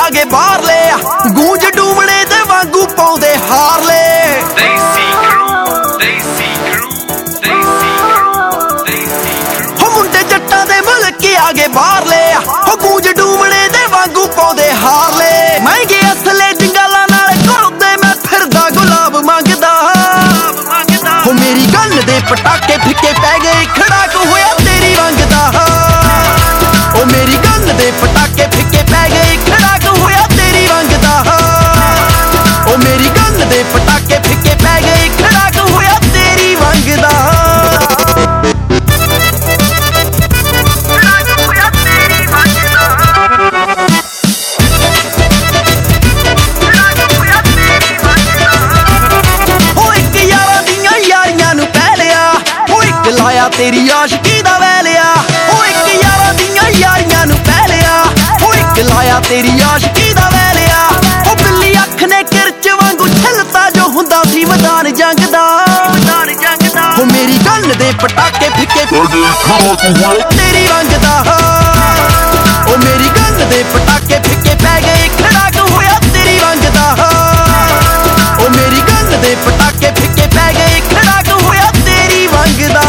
आगे बाहरले गूंज डूमने दे वांगू पाउंदे हारले हो मुंडे जट्टां दे मुल्क आगे बाहरले हो गूंज डूमने दे वांगू पाउंदे हारले महंगे असले जंगलां नाल घुलदे मैं फिरदा गुलाब मंगदा हो मेरी गन दे पटाके फिक्के पै गए खड़ाक होया तेरी वंगदा ओ मेरी गन दे पटाके फिक्के पै गए खड़ाक होया तेरी वंगदा ओ मेरी गन दे पटाके फिक्के पै गए खड़ाक होया तेरी वंगदा लाया तेरी आशिकी दा वैलिया ओ एक यारां दियां यारियां नू पै लिया ओ एक लाया तेरी आशिकी दा वैलिया ओ बिल्ली अख ने किरच वांगू छलता जो हुंदा सी मैदान जंग दा ओ मेरी गन दे पटाके फिक्के तेरी वंगदा ओ मेरी गन दे पटाके फिक्के पै गए खड़ाक होया तेरी वंगदा ओ मेरी गन दे पटाके फिक्के पै गए खड़ाक होया तेरी वंगदा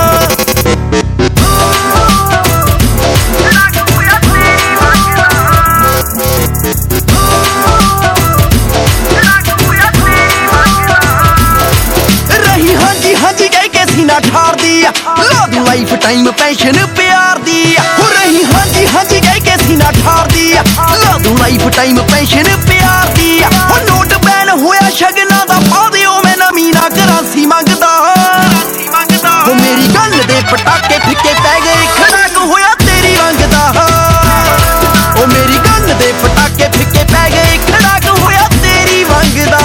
ठार दी ला दूं लाइफ टाइम पेंशन प्यार दी हो रही हांजी हांजी कह के सीना ठार दी ला दूं लाइफ टाइम पेंशन प्यार दी हो नोट बैन होया शगना दा पा दिओ मैं नवीं ना करांसी मंगदा हो मेरी गन दे पटाके फिक्के पै गए खड़ाक होया तेरी वंगदा ओ मेरी गन दे पटाके फिक्के पै गए खड़ाक होया तेरी वंगदा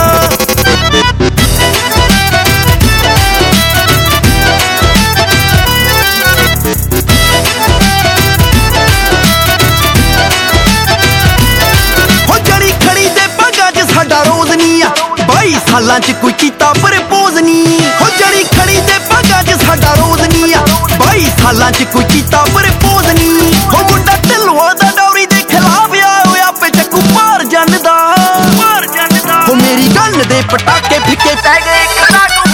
सालां च कोई कीता प्रपोज नी हो जड़ी खड़ी ते भागां च साडा रोज नी 22 सालां च कोई कीता प्रपोज नी हो मुंडा ढिल्लों दा डौरी दे खिलाफ आया होया पे चक्कू मार जन्नदा हो मेरी गन दे पटाके फिक्के पै गए खड़ाक